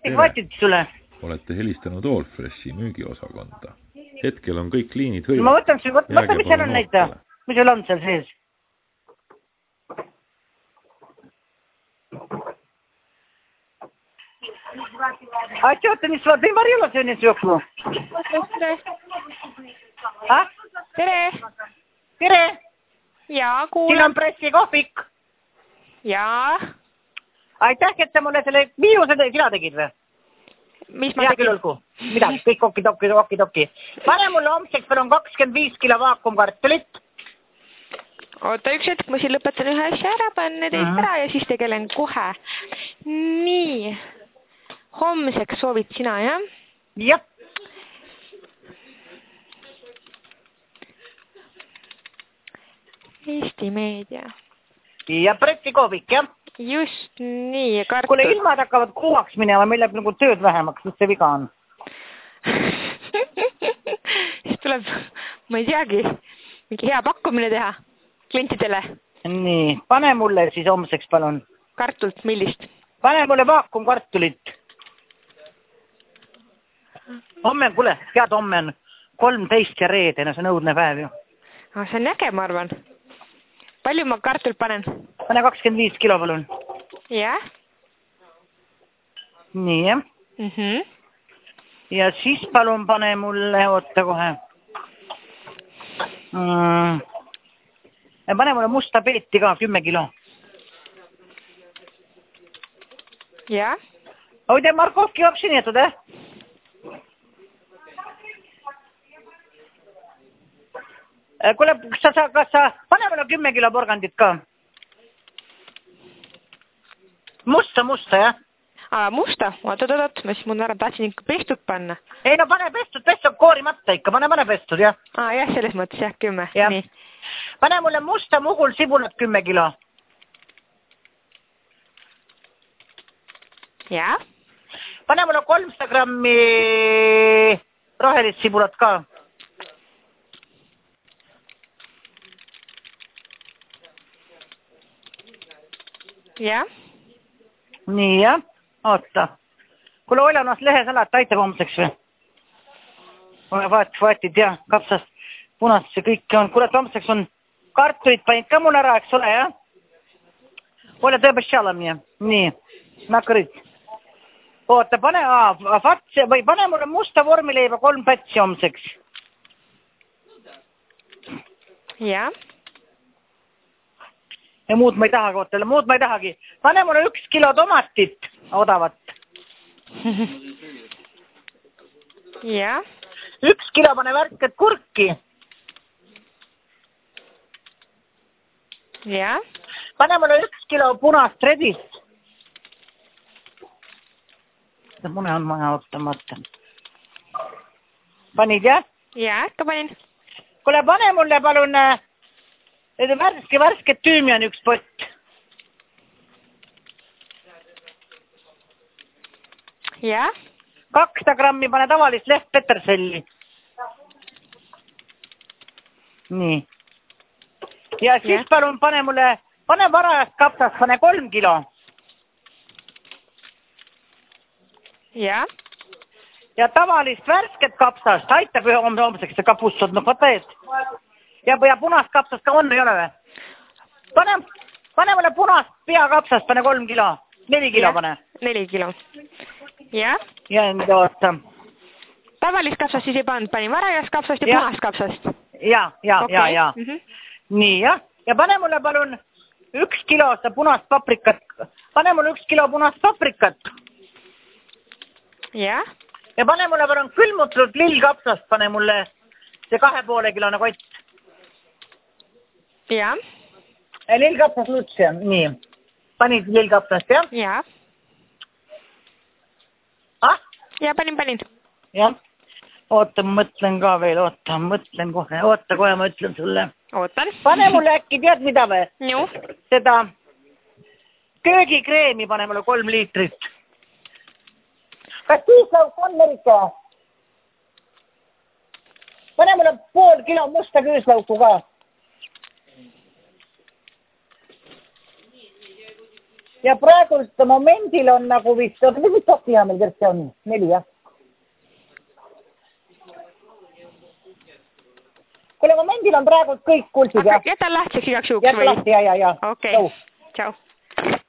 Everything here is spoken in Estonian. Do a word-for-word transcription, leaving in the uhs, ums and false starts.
Mis vaatid sulle? Olete helistanud Allfreshi müügiosakonda. Hetkel on kõik liinid hõivatud. Ma võtan siin, võta, mis seal on näita? Mis sul on seal sees? А что ты не смотри, ты варила сегодня свеклу? А? Tere! Tere! Jaa, kuule. Siin on pressikohvik. Jaa. Aitäh, et sa mulle selle viiruse sina tegid või? Mis ma tegin? Midagi, kõik okki, tokki, okki, tokki. Pane mulle homseks, meil on kakskümmend viis kilo vaakumkartulit. Oota, üks hetk, ma siin lõpetan ühe asja ära, panne teist ära ja siis tegelen kohe. Nii. Homseks soovid sina, jah? Jah. Eesti Meedia. Ja pressikohvik, jah? Just nii, kartul. Kuule, ilmad hakkavad kuumaks minema, meil läheb nagu tööd vähemaks, mis see viga on? Siis tuleb, ma ei teagi, mingi hea pakkumine teha klientidele. Nii, pane mulle siis homseks, palun. Kartult, millist? Pane mulle vaakumkartulit. Homme, kuule, tead, homme on kolmteist ja reedena, see on õudne päev ju. Ah, see on äge, ma arvan. Palju ma kartult panen? Pane kakskümmend viis kilo, palun. Jah. Nii, jah. Mm -hmm. Ja siis palun pane mulle, oota kohe. Mm. Ja pane mulle musta peeti ka, kümme kilo. Jah. Oi, te Markovki вообще нету, да? Kuule, kas sa, kas sa, pane mulle kümme kilo porgandit ka. Musta, musta, jah? Aa, musta? Oot, oot, oot, ma siis mun ära tahtsin ikka pestud panna. Ei, no pane pestud, pestud koorimata ikka, pane, pane pestud, jah. Aa, jah, selles mõttes, jah, kümme. Ja. Nii. Pane mulle musta mugul sibulat kümme kilo. Jah. Pane mulle kolmsada grammi rohelist sibulat ka. Jah. Nii, jah. Oota. Kuule, Oljanas lehesalat aitab homseks või? Vaat, vaatid, jah, kapsast, punast see kõik on. Kuule, homseks on kartulit panid ka mul ära, eks ole, jah? Ole tõepoolest мне. Nii, nakrid. Oota, pane, fatsi, või pane mulle musta vormileiba kolm pätsi homseks. Jah. Ja muud ma ei tahagi, ootele, muud ma ei tahagi. Pane mulle üks kilo tomatit odavat. Jah. Üks kilo pane värsket kurki. Jah. Pane mulle üks kilo punast redist. Mune on maja ottamata. Panid, jah? Jah, ikka panin. Kuule, pane mulle palun värske, värsket tüümi on üks pott. Jah. kakssada grammi pane tavalist leht peterselli. Nii. Ja siis ja. Palun pane mulle, pane varajast kapsast, pane kolm kilo. Jah. Ja tavalist värsket kapsast, aitab ühe homseks see kapustod, no vaata ees. Ja, ja punast kapsast ka on, ei ole või? Pane, pane mulle punast peakapsast, pane kolm kilo. Neli kilo ja. Pane. Neli kilo. Jah. Ja mida oota. Tavalist kapsast siis ei pannud, pani varajast kapsast ja, ja. Punast kapsast. Ja, ja, okay. ja, ja. Mm -hmm. Nii, jah. Ja pane mulle palun üks kilo seda punast paprikat. Pane mulle üks kilo punast paprikat. Jah. Ja pane mulle palun külmutatud lillkapsast, pane mulle see kahe poole kilone kott. Jah. Lillkapsast lutsi, nii. Panid lillkapsast, jah? Jah. Ah? Ja, panin, panin. Jah. Oota, mõtlen ka veel, oota, mõtlen kohe, oota, kohe ma ütlen sulle. Ootan. Pane mulle äkki, tead mida või? Ju. Seda köögikreemi pane mulle kolm liitrit. Kas kiislauk on Merika? Pane mulle pool kilo musta küüslauku ka. ja praegust momendil on nagu vist, mis tohti hea meil kersti on? Neli, jah? Kuule, momendil on praegu kõik kultid, jah? Jäta lahtiseks igaks juhuks Jäta lahti, ja, ja, ja. Okei, tšau.